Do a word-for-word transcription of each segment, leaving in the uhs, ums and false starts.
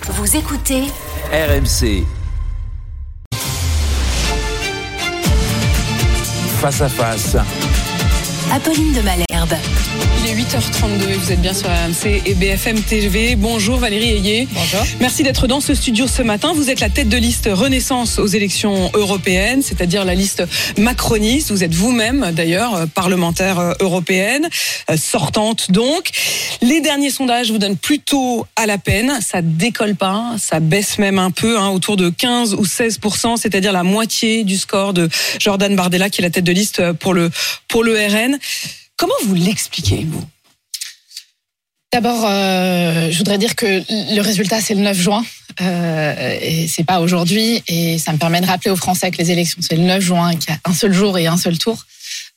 Vous écoutez R M C. Face à face. Apolline de Malherbe. Il est huit heures trente-deux et vous êtes bien sur R M C et B F M T V. Bonjour Valérie Ayé. Bonjour. Merci d'être dans ce studio ce matin. Vous êtes la tête de liste Renaissance aux élections européennes, c'est-à-dire la liste macroniste. Vous êtes vous-même d'ailleurs parlementaire européenne, sortante donc. Les derniers sondages vous donnent plutôt à la peine. Ça décolle pas, ça baisse même un peu, hein, autour de quinze ou seize pour cent, c'est-à-dire la moitié du score de Jordan Bardella qui est la tête de liste pour le, pour le R N. Comment vous l'expliquez, vous ? D'abord, euh, je voudrais dire que le résultat, c'est le neuf juin. Euh, et c'est pas aujourd'hui. Et ça me permet de rappeler aux Français que les élections, c'est le neuf juin, qu'il y a un seul jour et un seul tour.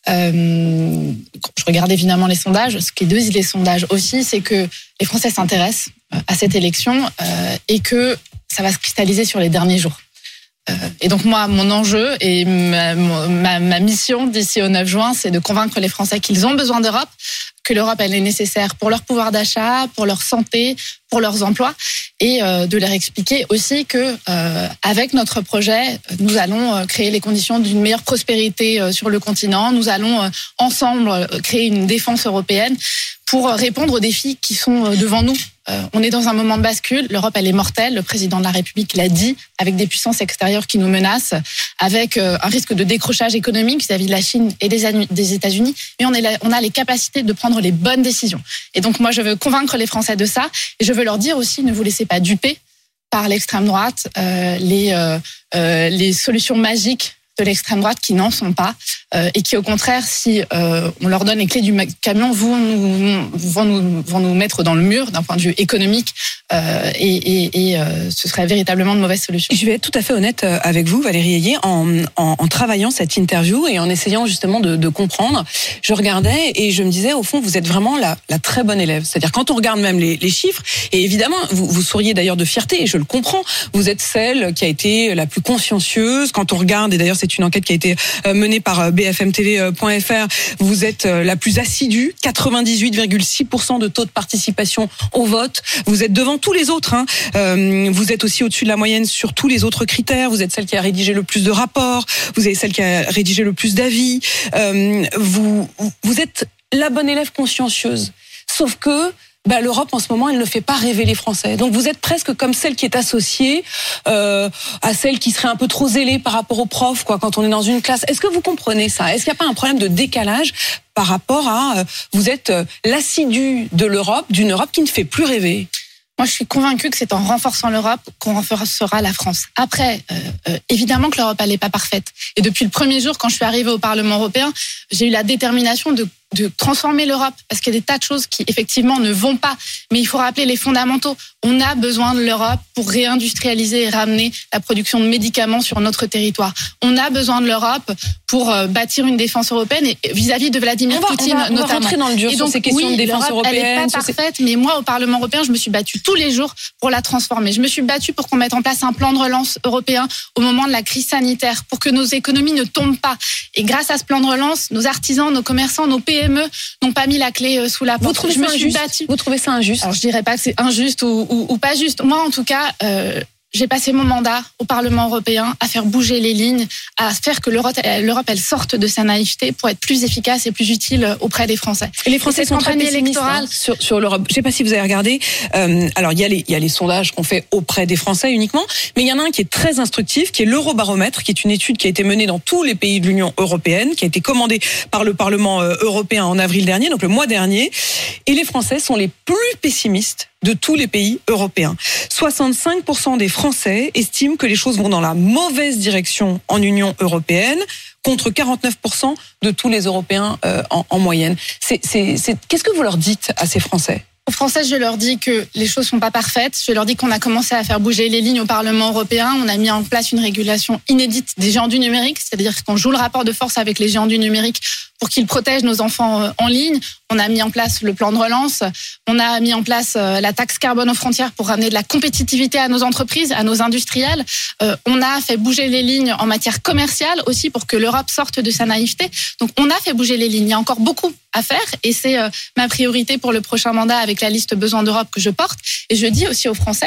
Euh, je regarde évidemment les sondages. Ce qui disent les sondages aussi, c'est que les Français s'intéressent à cette élection euh, et que ça va se cristalliser sur les derniers jours. Euh, et donc moi, mon enjeu et ma, ma, ma mission d'ici au neuf juin, c'est de convaincre les Français qu'ils ont besoin d'Europe, que l'Europe, elle est nécessaire pour leur pouvoir d'achat, pour leur santé, pour leurs emplois, et euh, de leur expliquer aussi que euh, avec notre projet, nous allons euh, créer les conditions d'une meilleure prospérité euh, sur le continent. Nous allons euh, ensemble euh, créer une défense européenne pour répondre aux défis qui sont devant nous. Euh, on est dans un moment de bascule. L'Europe, elle est mortelle. Le président de la République l'a dit, avec des puissances extérieures qui nous menacent, avec euh, un risque de décrochage économique vis-à-vis de la Chine et des, des États-Unis. Mais on, est là, on a les capacités de prendre les bonnes décisions. Et donc, moi, je veux convaincre les Français de ça. Et je veux leur dire aussi, ne vous laissez pas duper par l'extrême droite, euh, les, euh, euh, les solutions magiques de l'extrême droite qui n'en sont pas euh, et qui au contraire, si euh, on leur donne les clés du camion, vont nous, vont nous, vont nous mettre dans le mur d'un point de vue économique euh, et, et, et euh, ce serait véritablement de mauvaises solutions. Je vais être tout à fait honnête avec vous, Valérie Ayé, en, en, en travaillant cette interview et en essayant justement de, de comprendre, je regardais et je me disais au fond, vous êtes vraiment la, la très bonne élève. C'est-à-dire quand on regarde même les, les chiffres, et évidemment, vous, vous souriez d'ailleurs de fierté et je le comprends, vous êtes celle qui a été la plus consciencieuse. Quand on regarde, et d'ailleurs c'est une enquête qui a été menée par B F M T V point F R. Vous êtes la plus assidue, quatre-vingt-dix-huit virgule six pour cent de taux de participation au vote. Vous êtes devant tous les autres. Hein. Euh, vous êtes aussi au-dessus de la moyenne sur tous les autres critères. Vous êtes celle qui a rédigé le plus de rapports. Vous êtes celle qui a rédigé le plus d'avis. Euh, vous, vous êtes la bonne élève consciencieuse. Sauf que bah, l'Europe, en ce moment, elle ne fait pas rêver les Français. Donc, vous êtes presque comme celle qui est associée euh, à celle qui serait un peu trop zélée par rapport aux profs, quoi, quand on est dans une classe. Est-ce que vous comprenez ça ? Est-ce qu'il n'y a pas un problème de décalage par rapport à... Euh, vous êtes euh, l'assidu de l'Europe, d'une Europe qui ne fait plus rêver ? Moi, je suis convaincue que c'est en renforçant l'Europe qu'on renforcera la France. Après, euh, euh, évidemment que l'Europe, elle n'est pas parfaite. Et depuis le premier jour, quand je suis arrivée au Parlement européen, j'ai eu la détermination de de transformer l'Europe, parce qu'il y a des tas de choses qui, effectivement, ne vont pas. Mais il faut rappeler les fondamentaux. On a besoin de l'Europe pour réindustrialiser et ramener la production de médicaments sur notre territoire. On a besoin de l'Europe pour euh, bâtir une défense européenne et vis-à-vis de Vladimir on va, Poutine, on va, on notamment. Va rentrer dans le dur et sur donc, ces questions oui, de défense l'Europe, européenne. Elle n'est pas parfaite, ces... mais moi, au Parlement européen, je me suis battue tous les jours pour la transformer. Je me suis battue pour qu'on mette en place un plan de relance européen au moment de la crise sanitaire, pour que nos économies ne tombent pas. Et grâce à ce plan de relance, nos artisans, nos commerçants, nos P M E n'ont pas mis la clé sous la porte. Vous trouvez je ça me suis injuste battue. Vous trouvez ça injuste ? Alors je dirais pas que c'est injuste ou, ou, ou pas juste. Moi en tout cas, euh, j'ai passé mon mandat au Parlement européen à faire bouger les lignes, à faire que l'Europe, l'Europe elle sorte de sa naïveté pour être plus efficace et plus utile auprès des Français. Et les Français et sont très pessimistes hein, sur, sur l'Europe. Je ne sais pas si vous avez regardé. Euh, alors il y a les il y a les sondages qu'on fait auprès des Français uniquement, mais il y en a un qui est très instructif, qui est l'Eurobaromètre, qui est une étude qui a été menée dans tous les pays de l'Union européenne, qui a été commandée par le Parlement européen en avril dernier, donc le mois dernier. Et les Français sont les plus pessimistes de tous les pays européens. soixante-cinq pour cent des Français estiment que les choses vont dans la mauvaise direction en Union européenne, contre quarante-neuf pour cent de tous les Européens euh, en, en moyenne. C'est, c'est, c'est... Qu'est-ce que vous leur dites à ces Français ? Aux Français, je leur dis que les choses sont pas parfaites. Je leur dis qu'on a commencé à faire bouger les lignes au Parlement européen. On a mis en place une régulation inédite des géants du numérique, c'est-à-dire qu'on joue le rapport de force avec les géants du numérique pour qu'ils protègent nos enfants en ligne. On a mis en place le plan de relance. On a mis en place la taxe carbone aux frontières pour ramener de la compétitivité à nos entreprises, à nos industriels. Euh, on a fait bouger les lignes en matière commerciale aussi pour que l'Europe sorte de sa naïveté. Donc on a fait bouger les lignes. Il y a encore beaucoup à faire et c'est euh, ma priorité pour le prochain mandat avec la liste Besoin d'Europe que je porte. Et je dis aussi aux Français,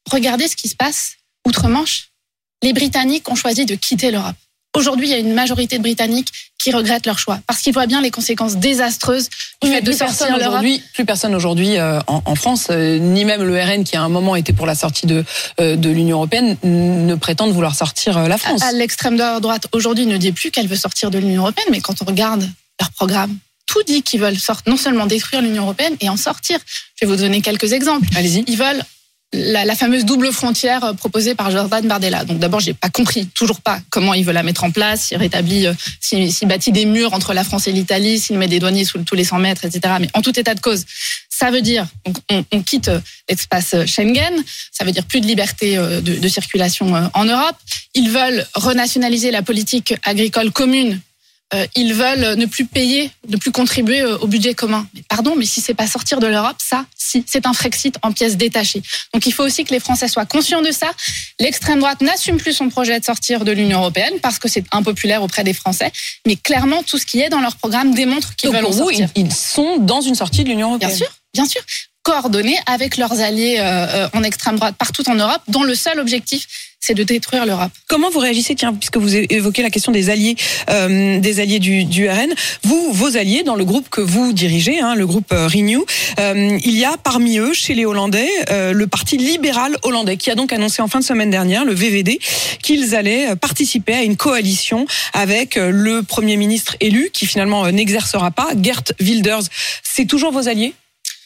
regardez ce qui se passe outre-Manche. Les Britanniques ont choisi de quitter l'Europe. Aujourd'hui, il y a une majorité de Britanniques qui regrettent leur choix parce qu'ils voient bien les conséquences désastreuses du fait de sortir l'Europe. Plus personne aujourd'hui euh, en, en France, euh, ni même le R N qui à un moment était pour la sortie de, euh, de l'Union européenne, ne prétendent vouloir sortir euh, la France. À, à l'extrême droite aujourd'hui ne dit plus qu'elle veut sortir de l'Union européenne, mais quand on regarde leur programme, tout dit qu'ils veulent sortir, non seulement détruire l'Union européenne et en sortir. Je vais vous donner quelques exemples. Allez-y. Ils veulent La, la fameuse double frontière proposée par Jordan Bardella. Donc d'abord, j'ai pas compris, toujours pas, comment il veut la mettre en place, s'il rétablit, euh, s'il, s'il bâtit des murs entre la France et l'Italie, s'il met des douaniers sous tous les cent mètres, et cetera. Mais en tout état de cause, ça veut dire donc, on, on quitte l'espace Schengen, ça veut dire plus de liberté de, de circulation en Europe. Ils veulent renationaliser la politique agricole commune. Ils veulent ne plus payer, ne plus contribuer au budget commun. Mais pardon, mais si c'est pas sortir de l'Europe, ça, si, c'est un Frexit en pièces détachées. Donc il faut aussi que les Français soient conscients de ça. L'extrême droite n'assume plus son projet de sortir de l'Union européenne parce que c'est impopulaire auprès des Français. Mais clairement, tout ce qui est dans leur programme démontre qu'ils Donc veulent en pour vous, sortir. Ils sont dans une sortie de l'Union européenne. Bien sûr, bien sûr. Coordonnés avec leurs alliés euh, en extrême droite partout en Europe, dont le seul objectif, c'est de détruire l'Europe. Comment vous réagissez, tiens, puisque vous évoquez la question des alliés, euh, des alliés du, du R N, vous, vos alliés dans le groupe que vous dirigez, hein, le groupe Renew, euh, il y a parmi eux, chez les Hollandais, euh, le Parti libéral hollandais, qui a donc annoncé en fin de semaine dernière, le V V D, qu'ils allaient participer à une coalition avec le Premier ministre élu, qui finalement n'exercera pas, Geert Wilders. C'est toujours vos alliés ?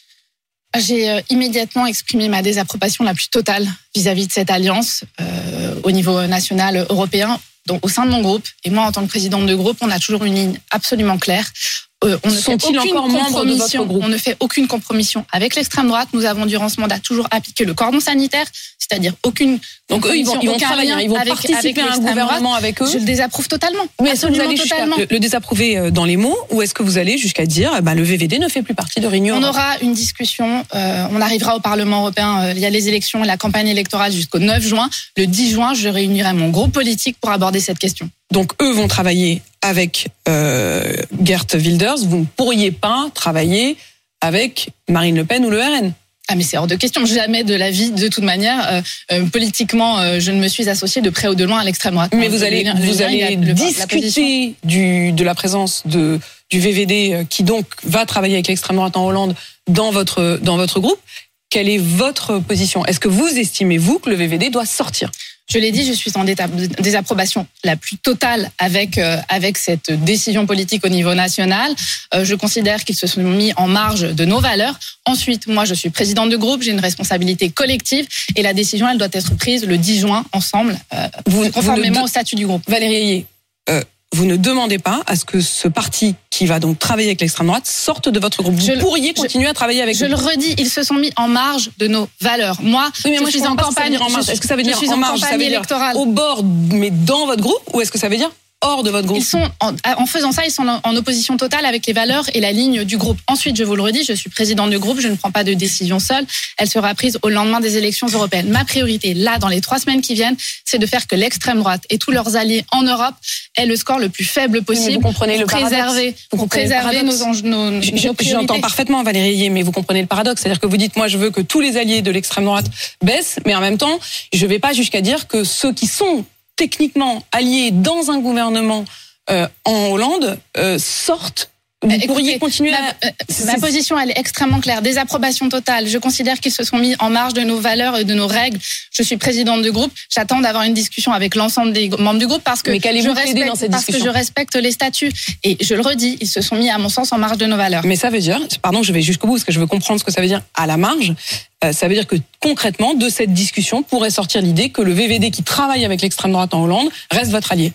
J'ai immédiatement exprimé ma désapprobation la plus totale vis-à-vis de cette alliance euh, au niveau national européen. Donc, au sein de mon groupe, et moi en tant que présidente de groupe, on a toujours une ligne absolument claire. Euh, on ne fait aucune encore membres de votre groupe ? On ne fait aucune compromission avec l'extrême droite. Nous avons durant ce mandat toujours appliqué le cordon sanitaire, c'est-à-dire aucune. Donc eux, ils vont, ils vont travailler, ils vont avec, participer avec à un gouvernement avec eux. Je le désapprouve totalement. Mais est-ce que vous allez totalement. le, le désapprouver dans les mots, ou est-ce que vous allez jusqu'à dire, eh ben, le V V D ne fait plus partie de Renew ? On aura une discussion. Euh, on arrivera au Parlement européen. Euh, il y a les élections et la campagne électorale jusqu'au neuf juin. Le dix juin, je réunirai mon groupe politique pour aborder cette question. Donc eux vont travailler avec euh, Geert Wilders. Vous ne pourriez pas travailler avec Marine Le Pen ou le R N ? Ah mais c'est hors de question, jamais de la vie, de toute manière, euh, euh, politiquement, euh, je ne me suis associée de près ou de loin à l'extrême droite. Mais vous allez, le, vous allez le, discuter du, de la présence de, du V V D qui donc va travailler avec l'extrême droite en Hollande dans votre, dans votre groupe. Quelle est votre position ? Est-ce que vous estimez, vous, que le V V D doit sortir ? Je l'ai dit, je suis en désapprobation la plus totale avec euh, avec cette décision politique au niveau national. Euh, je considère qu'ils se sont mis en marge de nos valeurs. Ensuite, moi, je suis présidente de groupe, j'ai une responsabilité collective et la décision, elle doit être prise le dix juin ensemble, euh, vous, conformément vous de... au statut du groupe. Valérie Ayé, euh, vous ne demandez pas à ce que ce parti qui va donc travailler avec l'extrême droite sorte de votre groupe. Vous je, pourriez continuer je, à travailler avec Je eux. le redis, ils se sont mis en marge de nos valeurs. Moi, oui, mais je moi, suis je en campagne. En marge. Est-ce que ça veut dire je suis en, en marge, campagne ça veut dire électorale au bord, mais dans votre groupe, ou est-ce que ça veut dire hors de votre groupe? Ils sont en, en faisant ça, ils sont en, en opposition totale avec les valeurs et la ligne du groupe. Ensuite, je vous le redis, je suis présidente du groupe, je ne prends pas de décision seule. Elle sera prise au lendemain des élections européennes. Ma priorité, là, dans les trois semaines qui viennent, c'est de faire que l'extrême droite et tous leurs alliés en Europe aient le score le plus faible possible. Vous comprenez pour le préserver, vous pour préserver nos, nos, nos J'entends parfaitement Valérie Ayé, mais vous comprenez le paradoxe, c'est-à-dire que vous dites, moi, je veux que tous les alliés de l'extrême droite baissent, mais en même temps, je ne vais pas jusqu'à dire que ceux qui sont techniquement alliés dans un gouvernement Euh, en Hollande euh, sortent. Vous Écoutez, pourriez continuer ma, à... euh, ma position, elle est extrêmement claire. Désapprobation totale. Je considère qu'ils se sont mis en marge de nos valeurs et de nos règles. Je suis présidente du groupe. J'attends d'avoir une discussion avec l'ensemble des membres du groupe parce que, Mais je respecte, dans cette parce que je respecte les statuts. Et je le redis, ils se sont mis, à mon sens, en marge de nos valeurs. Mais ça veut dire, pardon, je vais jusqu'au bout parce que je veux comprendre ce que ça veut dire à la marge. Euh, ça veut dire que concrètement, de cette discussion pourrait sortir l'idée que le V V D qui travaille avec l'extrême droite en Hollande reste votre allié.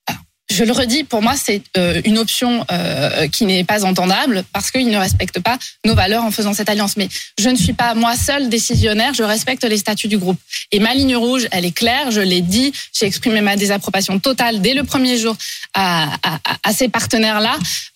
Je le redis, pour moi, c'est euh, une option euh, qui n'est pas entendable parce qu'ils ne respectent pas nos valeurs en faisant cette alliance. Mais je ne suis pas moi seule décisionnaire, je respecte les statuts du groupe. Et ma ligne rouge, elle est claire, je l'ai dit, j'ai exprimé ma désapprobation totale dès le premier jour à, à, à ces partenaires-là.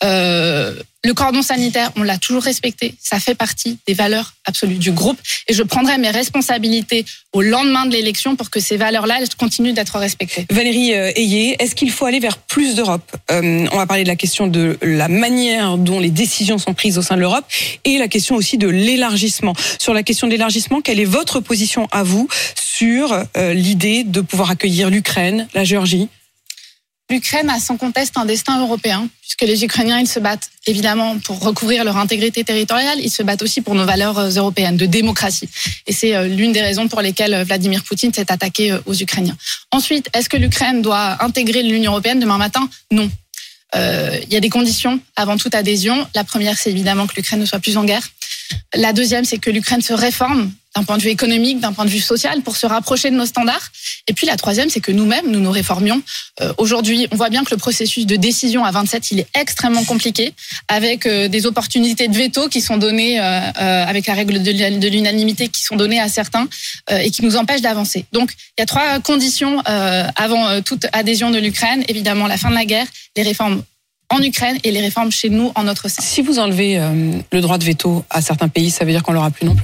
Euh, le cordon sanitaire, on l'a toujours respecté, ça fait partie des valeurs absolues du groupe. Et je prendrai mes responsabilités au lendemain de l'élection pour que ces valeurs-là continuent d'être respectées. Valérie Ayé, est-ce qu'il faut aller vers plus d'Europe ? euh, On va parler de la question de la manière dont les décisions sont prises au sein de l'Europe et la question aussi de l'élargissement. Sur la question de l'élargissement, quelle est votre position à vous sur euh, l'idée de pouvoir accueillir l'Ukraine, la Géorgie ? L'Ukraine a sans conteste un destin européen, puisque les Ukrainiens, ils se battent évidemment pour recouvrir leur intégrité territoriale, ils se battent aussi pour nos valeurs européennes de démocratie. Et c'est l'une des raisons pour lesquelles Vladimir Poutine s'est attaqué aux Ukrainiens. Ensuite, est-ce que l'Ukraine doit intégrer l'Union européenne demain matin ? Non. Euh, il y a des conditions avant toute adhésion. La première, c'est évidemment que l'Ukraine ne soit plus en guerre. La deuxième, c'est que l'Ukraine se réforme d'un point de vue économique, d'un point de vue social, pour se rapprocher de nos standards. Et puis la troisième, c'est que nous-mêmes, nous nous réformions. Euh, aujourd'hui, on voit bien que le processus de décision à vingt-sept, il est extrêmement compliqué, avec euh, des opportunités de veto qui sont données, euh, euh, avec la règle de l'unanimité qui sont données à certains euh, et qui nous empêchent d'avancer. Donc, il y a trois conditions euh, avant euh, toute adhésion de l'Ukraine. Évidemment, la fin de la guerre, les réformes en Ukraine et les réformes chez nous en notre sein. Si vous enlevez euh, le droit de veto à certains pays, ça veut dire qu'on l'aura plus non plus ?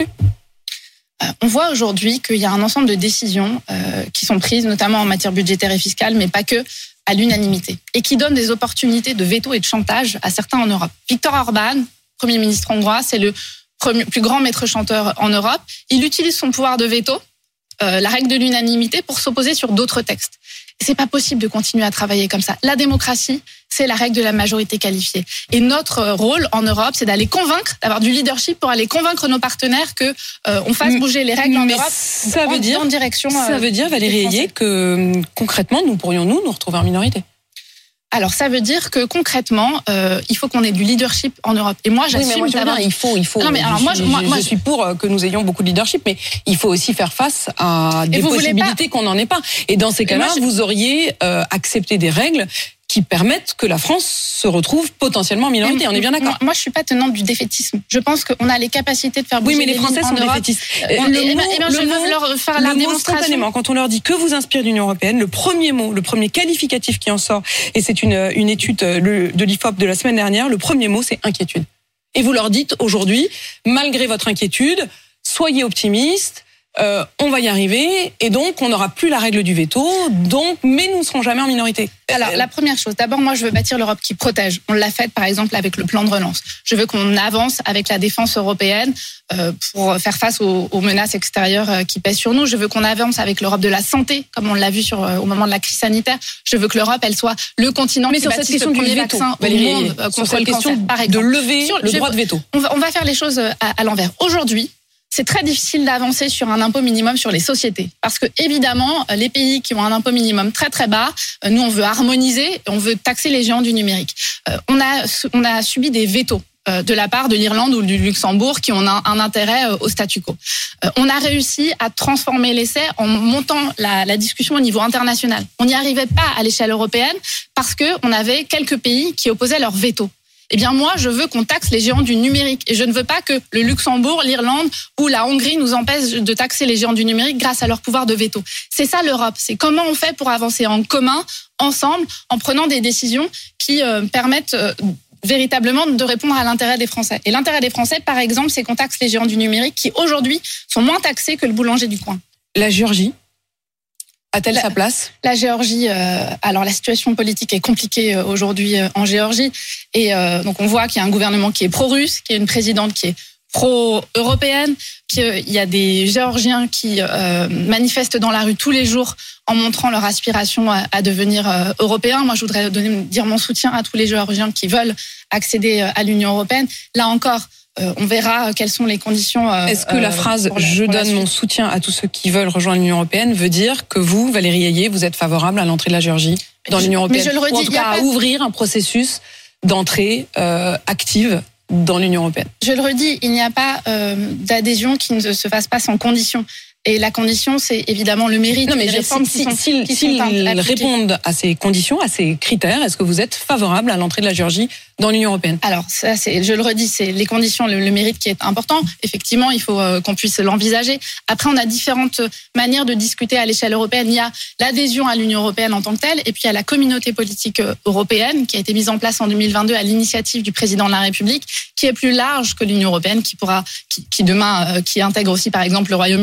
euh, On voit aujourd'hui qu'il y a un ensemble de décisions euh, qui sont prises, notamment en matière budgétaire et fiscale, mais pas que, à l'unanimité, et qui donnent des opportunités de veto et de chantage à certains en Europe. Viktor Orban, Premier ministre hongrois, c'est le premier, plus grand maître chanteur en Europe. Il utilise son pouvoir de veto, euh, la règle de l'unanimité, pour s'opposer sur d'autres textes. C'est pas possible de continuer à travailler comme ça. La démocratie, c'est la règle de la majorité qualifiée. Et notre rôle en Europe, c'est d'aller convaincre, d'avoir du leadership pour aller convaincre nos partenaires que euh, on fasse bouger les règles en Mais Europe. Ça veut en, dire, en direction. Ça euh, veut dire, Valérie Ayé, que concrètement, nous pourrions nous nous retrouver en minorité. Alors ça veut dire que concrètement, euh, il faut qu'on ait du leadership en Europe. Et moi, j'assume oui, mais moi, d'avoir. bien, il faut, il faut. Non, mais alors, je, moi, je, moi, je, moi, je suis pour que nous ayons beaucoup de leadership, mais il faut aussi faire face à des possibilités qu'on n'en ait pas. Et dans ces cas-là, je... vous auriez euh, accepté des règles qui permettent que la France se retrouve potentiellement en minorité. On est bien d'accord. Moi, je suis pas tenante du défaitisme. Je pense qu'on a les capacités de faire bouger oui, mais les Français sont défaitistes. Le mot, eh ben, eh ben, je veux leur faire la démonstration. Spontanément, quand on leur dit que vous inspire l'Union européenne, le premier mot, le premier qualificatif qui en sort, et c'est une, une étude de l'I F O P de la semaine dernière, le premier mot, c'est inquiétude. Et vous leur dites aujourd'hui, malgré votre inquiétude, soyez optimistes, Euh, on va y arriver, et donc on n'aura plus la règle du veto, donc, mais nous ne serons jamais en minorité. Alors, la première chose, d'abord, moi, je veux bâtir l'Europe qui protège. On l'a fait, par exemple, avec le plan de relance. Je veux qu'on avance avec la défense européenne euh, pour faire face aux, aux menaces extérieures euh, qui pèsent sur nous. Je veux qu'on avance avec l'Europe de la santé, comme on l'a vu sur, euh, au moment de la crise sanitaire. Je veux que l'Europe, elle soit le continent mais qui sur cette question le premier du veto, vaccin Valérie, au monde euh, sur contre cette le question cancer, par de exemple. lever sur, le je, droit de veto. On va, on va faire les choses à, à l'envers. Aujourd'hui, c'est très difficile d'avancer sur un impôt minimum sur les sociétés. Parce que, évidemment, les pays qui ont un impôt minimum très très bas, nous, on veut harmoniser, on veut taxer les géants du numérique. On a, on a subi des vétos de la part de l'Irlande ou du Luxembourg qui ont un, un intérêt au statu quo. On a réussi à transformer l'essai en montant la, la discussion au niveau international. On n'y arrivait pas à l'échelle européenne parce qu'on avait quelques pays qui opposaient leur veto. Eh bien, moi, je veux qu'on taxe les géants du numérique. Et je ne veux pas que le Luxembourg, l'Irlande ou la Hongrie nous empêchent de taxer les géants du numérique grâce à leur pouvoir de veto. C'est ça l'Europe. C'est comment on fait pour avancer en commun, ensemble, en prenant des décisions qui euh, permettent euh, véritablement de répondre à l'intérêt des Français. Et l'intérêt des Français, par exemple, c'est qu'on taxe les géants du numérique qui, aujourd'hui, sont moins taxés que le boulanger du coin. La Géorgie a-t-elle la, sa place ? La Géorgie, euh, alors la situation politique est compliquée euh, aujourd'hui euh, en Géorgie. Et euh, donc on voit qu'il y a un gouvernement qui est pro-russe, qu'il y a une présidente qui est pro-européenne, qu'il y a des Géorgiens qui euh, manifestent dans la rue tous les jours en montrant leur aspiration à, à devenir euh, européens. Moi, je voudrais donner, dire mon soutien à tous les Géorgiens qui veulent accéder à l'Union européenne. Là encore, Euh, on verra quelles sont les conditions. Euh, Est-ce que la phrase la, « je donne mon soutien à tous ceux qui veulent rejoindre l'Union européenne » veut dire que vous, Valérie Ayé, vous êtes favorable à l'entrée de la Géorgie dans l'Union européenne? Mais je le redis, ou en tout cas à pas... ouvrir un processus d'entrée euh, active dans l'Union européenne? Je le redis, il n'y a pas euh, d'adhésion qui ne se fasse pas sans condition. Et la condition, c'est évidemment le mérite. Non, mais les réformes si, qui sont, si, qui s'ils sont répondent à ces conditions, à ces critères, est-ce que vous êtes favorable à l'entrée de la Géorgie dans l'Union européenne? Alors, ça, c'est, je le redis, c'est les conditions, le, le mérite qui est important. Effectivement, il faut euh, qu'on puisse l'envisager. Après, on a différentes manières de discuter à l'échelle européenne. Il y a l'adhésion à l'Union européenne en tant que telle, et puis il y a la communauté politique européenne qui a été mise en place en deux mille vingt-deux à l'initiative du président de la République, qui est plus large que l'Union européenne, qui pourra, qui, qui demain, euh, qui intègre aussi, par exemple, le Royaume-Uni, qui a des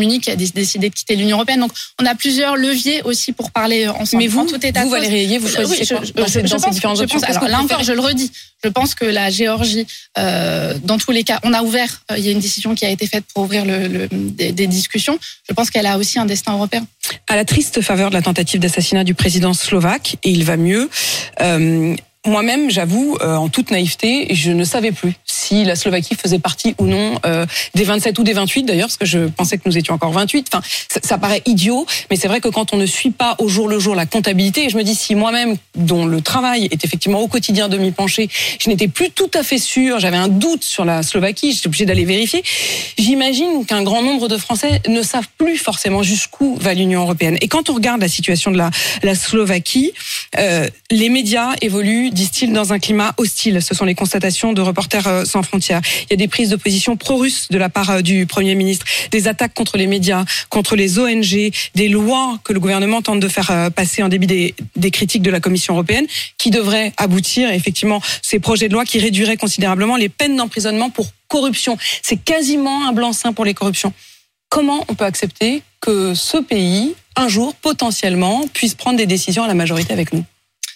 décidé de quitter l'Union européenne. Donc, on a plusieurs leviers aussi pour parler ensemble. Mais vous, en tout état vous de cause, Valérie Ayé, vous choisissez oui, quoi je, dans, je, ces, je dans pense, ces différentes je options pense, alors, là encore, je le redis. Je pense que la Géorgie, euh, dans tous les cas, on a ouvert. Euh, il y a une décision qui a été faite pour ouvrir le, le, des, des discussions. Je pense qu'elle a aussi un destin européen. À la triste faveur de la tentative d'assassinat du président slovaque, et il va mieux. Euh, Moi-même, j'avoue, euh, en toute naïveté, je ne savais plus si la Slovaquie faisait partie ou non euh, des vingt-sept ou des vingt-huit, d'ailleurs, parce que je pensais que nous étions encore vingt-huit. Enfin, ça, ça paraît idiot, mais c'est vrai que quand on ne suit pas au jour le jour la comptabilité, et je me dis, si moi-même, dont le travail est effectivement au quotidien de m'y pencher, je n'étais plus tout à fait sûre, j'avais un doute sur la Slovaquie, j'étais obligée d'aller vérifier, j'imagine qu'un grand nombre de Français ne savent plus forcément jusqu'où va l'Union européenne. Et quand on regarde la situation de la, la Slovaquie, euh, les médias évoluent, disent-ils, dans un climat hostile. Ce sont les constatations de Reporters sans frontières. Il y a des prises de position pro-russes de la part du Premier ministre, des attaques contre les médias, contre les O N G, des lois que le gouvernement tente de faire passer en débit des, des critiques de la Commission européenne, qui devraient aboutir, effectivement, ces projets de loi qui réduiraient considérablement les peines d'emprisonnement pour corruption. C'est quasiment un blanc-seing pour les corruptions. Comment on peut accepter que ce pays, un jour, potentiellement, puisse prendre des décisions à la majorité avec nous ?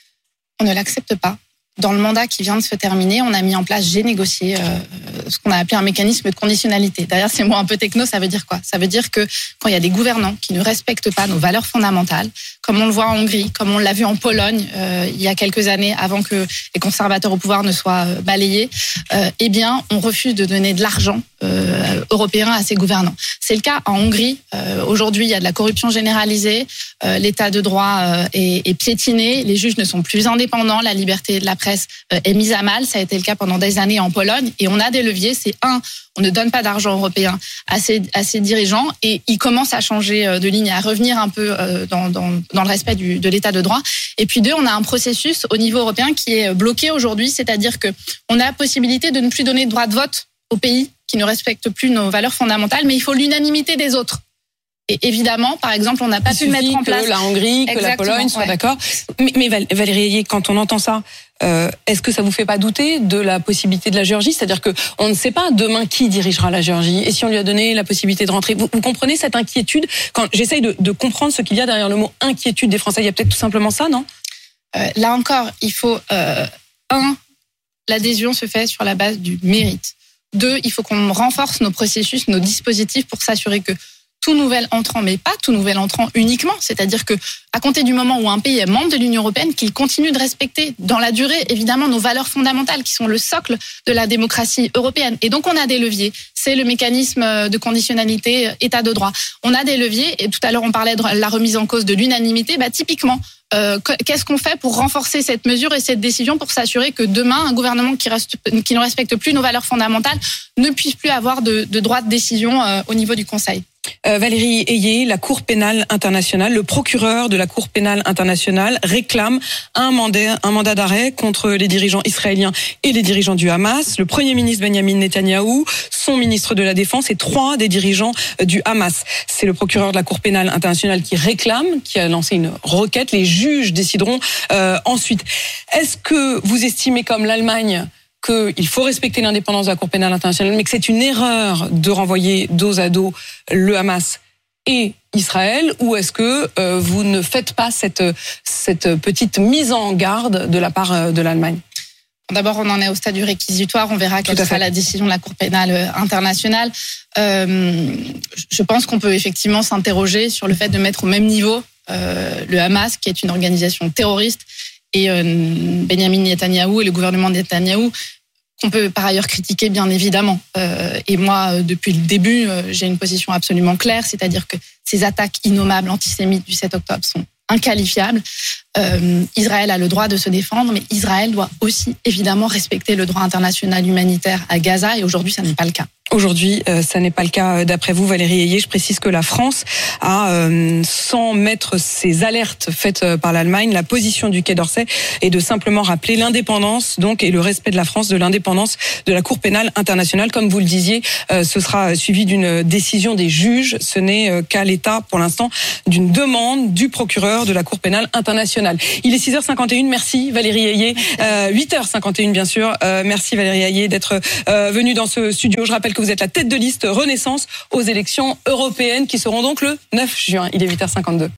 On ne l'accepte pas. Dans le mandat qui vient de se terminer, on a mis en place, j'ai négocié euh, ce qu'on a appelé un mécanisme de conditionnalité. Derrière ces mots un peu techno, ça veut dire quoi ? Ça veut dire que quand il y a des gouvernants qui ne respectent pas nos valeurs fondamentales, comme on le voit en Hongrie, comme on l'a vu en Pologne euh, il y a quelques années, avant que les conservateurs au pouvoir ne soient euh, balayés, euh, eh bien, on refuse de donner de l'argent euh, européen à ces gouvernants. C'est le cas en Hongrie. Euh, aujourd'hui, il y a de la corruption généralisée, euh, l'état de droit euh, est, est piétiné, les juges ne sont plus indépendants, la liberté de la presse est mise à mal. Ça a été le cas pendant des années en Pologne. Et on a des leviers. C'est un, on ne donne pas d'argent européen à ces, à ces dirigeants. Et ils commencent à changer de ligne, à revenir un peu dans, dans, dans le respect du, de l'état de droit. Et puis deux, on a un processus au niveau européen qui est bloqué aujourd'hui. C'est-à-dire que on a la possibilité de ne plus donner de droit de vote aux pays qui ne respectent plus nos valeurs fondamentales. Mais il faut l'unanimité des autres. Et évidemment, par exemple, on n'a pas il pu mettre en place que la Hongrie, que Exactement, la Pologne soient ouais. d'accord. Mais, mais Valérie Ayé, quand on entend ça, euh, est-ce que ça vous fait pas douter de la possibilité de la Géorgie ? C'est-à-dire que on ne sait pas demain qui dirigera la Géorgie. Et si on lui a donné la possibilité de rentrer, vous, vous comprenez cette inquiétude ? Quand j'essaye de, de comprendre ce qu'il y a derrière le mot inquiétude des Français, il y a peut-être tout simplement ça, non ? euh, Là encore, il faut euh, un, l'adhésion se fait sur la base du mérite. Deux, il faut qu'on renforce nos processus, nos dispositifs pour s'assurer que tout nouvel entrant, mais pas tout nouvel entrant uniquement, c'est-à-dire que à compter du moment où un pays est membre de l'Union européenne, qu'il continue de respecter dans la durée, évidemment, nos valeurs fondamentales qui sont le socle de la démocratie européenne. Et donc, on a des leviers. C'est le mécanisme de conditionnalité état de droit. On a des leviers, et tout à l'heure, on parlait de la remise en cause de l'unanimité. Bah, typiquement, euh, qu'est-ce qu'on fait pour renforcer cette mesure et cette décision pour s'assurer que demain, un gouvernement qui, reste, qui ne respecte plus nos valeurs fondamentales ne puisse plus avoir de, de droit de décision euh, au niveau du Conseil ? Euh, Valérie Ayé, la Cour pénale internationale, le procureur de la Cour pénale internationale réclame un mandat, un mandat d'arrêt contre les dirigeants israéliens et les dirigeants du Hamas. Le Premier ministre Benjamin Netanyahou, son ministre de la Défense et trois des dirigeants du Hamas. C'est le procureur de la Cour pénale internationale qui réclame, qui a lancé une requête. Les juges décideront euh, ensuite. Est-ce que vous estimez, comme l'Allemagne, qu'il faut respecter l'indépendance de la Cour pénale internationale, mais que c'est une erreur de renvoyer dos à dos le Hamas et Israël, ou est-ce que euh, vous ne faites pas cette, cette petite mise en garde de la part de l'Allemagne ? D'abord, on en est au stade du réquisitoire. On verra quelle sera la décision de la Cour pénale internationale. Euh, je pense qu'on peut effectivement s'interroger sur le fait de mettre au même niveau euh, le Hamas, qui est une organisation terroriste, et euh, Benjamin Netanyahou et le gouvernement Netanyahou, qu'on peut par ailleurs critiquer bien évidemment. Euh, et moi, depuis le début, euh, j'ai une position absolument claire, c'est-à-dire que ces attaques innommables antisémites du sept octobre sont inqualifiables. Euh, Israël a le droit de se défendre, mais Israël doit aussi évidemment respecter le droit international humanitaire à Gaza, et aujourd'hui, ça n'est pas le cas. Aujourd'hui, euh, ça n'est pas le cas d'après vous, Valérie Ayé. Je précise que la France a, euh, sans mettre ces alertes faites par l'Allemagne, la position du Quai d'Orsay est de simplement rappeler l'indépendance donc et le respect de la France de l'indépendance de la Cour pénale internationale. Comme vous le disiez, euh, ce sera suivi d'une décision des juges. Ce n'est euh, qu'à l'état, pour l'instant, d'une demande du procureur de la Cour pénale internationale. Il est six heures cinquante et une. Merci Valérie Ayé. Euh, huit heures cinquante et une, bien sûr. Euh, merci Valérie Ayé d'être euh, venue dans ce studio. Je rappelle que que vous êtes la tête de liste Renaissance aux élections européennes qui seront donc le neuf juin. Il est huit heures cinquante-deux.